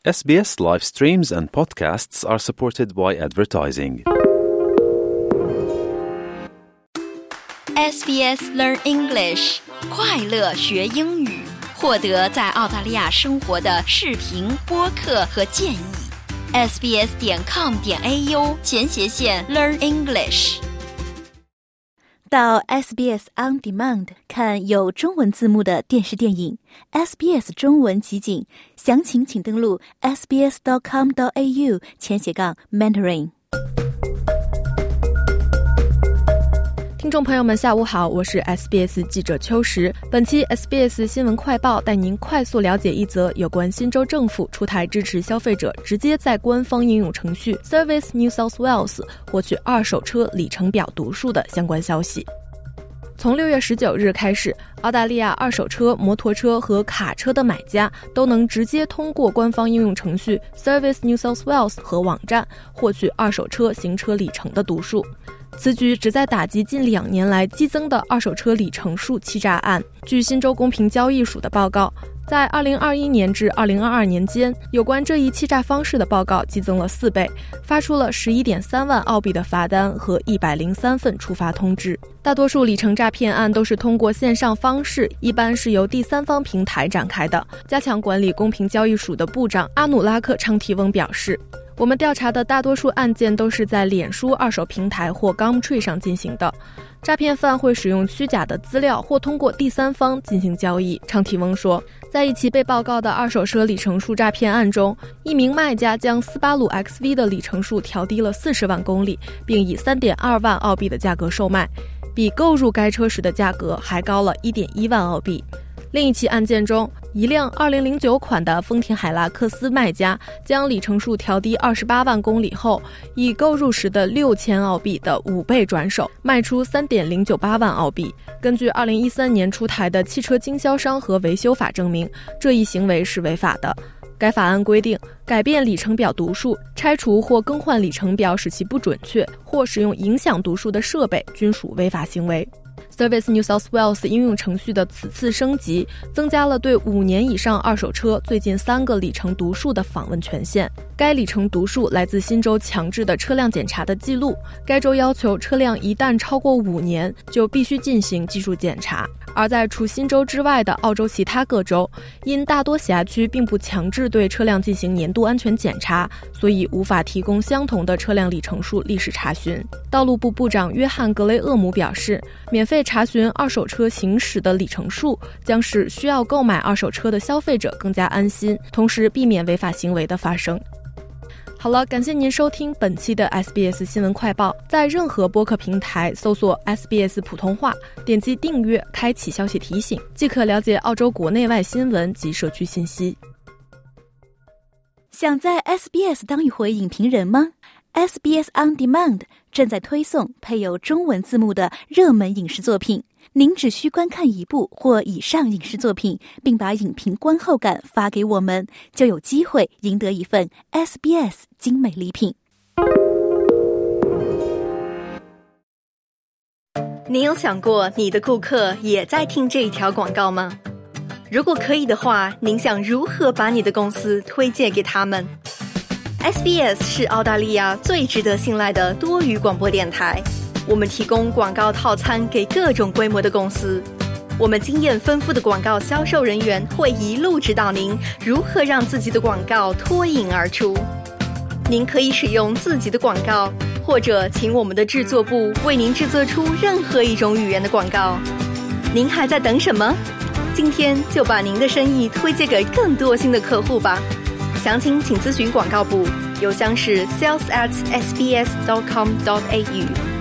SBS live streams and podcasts are supported by advertising. SBS Learn English 快乐学英语，获得在澳大利亚生活的视频、播客和建议。sbs.com.au/Learn English。 到 SBS On Demand 看有中文字幕的电视电影 SBS 中文集锦，详情请登录 sbs.com.au/Mandarin。 听众朋友们下午好，我是 SBS 记者秋实。本期 SBS 新闻快报带您快速了解一则有关新州政府出台支持消费者直接在官方应用程序 Service New South Wales 获取二手车里程表读数的相关消息。从6月19日开始，澳大利亚二手车、摩托车和卡车的买家都能直接通过官方应用程序 Service New South Wales 和网站获取二手车行车里程的读数。此举旨在打击近2年来激增的二手车里程数欺诈案。据新州公平交易署的报告，在2021年至2022年间，有关这一欺诈方式的报告激增了4倍，发出了11.3万澳币的罚单和103份处罚通知。大多数里程诈骗案都是通过线上方式，一般是由第三方平台展开的。加强管理公平交易署的部长阿努拉克昌提翁表示，我们调查的大多数案件都是在脸书二手平台或 Gumtree 上进行的。诈骗犯会使用虚假的资料或通过第三方进行交易。昌提翁说，在一起被报告的二手车里程数诈骗案中，一名卖家将斯巴鲁 XV 的里程数调低了40万公里，并以 3.2 万澳币的价格售卖，比购入该车时的价格还高了 1.1 万澳币。另一起案件中，一辆2009款的丰田海拉克斯卖家将里程数调低28万公里后，以购入时的6000澳币的5倍转手，卖出 3.098 万澳币。根据2013年出台的汽车经销商和维修法证明，这一行为是违法的。该法案规定，改变里程表读数、拆除或更换里程表使其不准确，或使用影响读数的设备均属违法行为。Service New South Wales 应用程序的此次升级，增加了对5年以上二手车最近3个里程读数的访问权限。该里程读数来自新州强制的车辆检查的记录，该州要求车辆一旦超过5年，就必须进行技术检查。而在除新州之外的澳洲其他各州，因大多辖区并不强制对车辆进行年度安全检查，所以无法提供相同的车辆里程数历史查询。道路部部长约翰·格雷厄姆表示，免费查询二手车行驶的里程数将使需要购买二手车的消费者更加安心，同时避免违法行为的发生。好了，感谢您收听本期的 SBS 新闻快报。在任何播客平台搜索 SBS 普通话，点击订阅，开启消息提醒，即可了解澳洲国内外新闻及社区信息。 想在 SBS 当一回影评人吗？ SBS On Demand 正在推送配有中文字幕的热门影视作品。您只需观看一部或以上影视作品，并把影评观后感发给我们，就有机会赢得一份 SBS 精美礼品。 你有想过你的顾客也在听这一条广告吗？如果可以的话，您想如何把你的公司推荐给他们？ SBS 是澳大利亚最值得信赖的多语广播电台，我们提供广告套餐给各种规模的公司。我们经验丰富的广告销售人员会一路指导您如何让自己的广告脱颖而出。您可以使用自己的广告，或者请我们的制作部为您制作出任何一种语言的广告。您还在等什么？今天就把您的生意推荐给更多新的客户吧。详情请咨询广告部，邮箱是 sales@sbs.com.au。